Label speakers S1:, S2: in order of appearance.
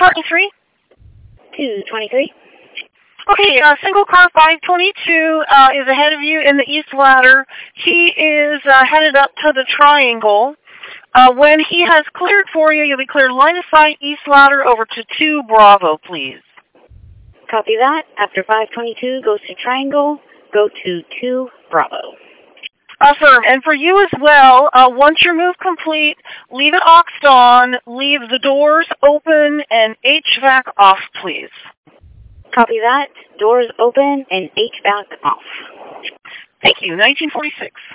S1: Parking 3.
S2: 223.
S1: Okay, single car 522 is ahead of you in the east ladder. He is headed up to the triangle. When he has cleared for you, you'll be cleared line of sight east ladder over to 2 Bravo, please.
S2: Copy that. After 522, goes to triangle, go to 2 Bravo.
S1: Affirm. And for you as well, once your move complete, leave it oxed on, leave the doors open, and HVAC off, please.
S2: Copy that. Doors open and HVAC off.
S1: Thank you. 1946.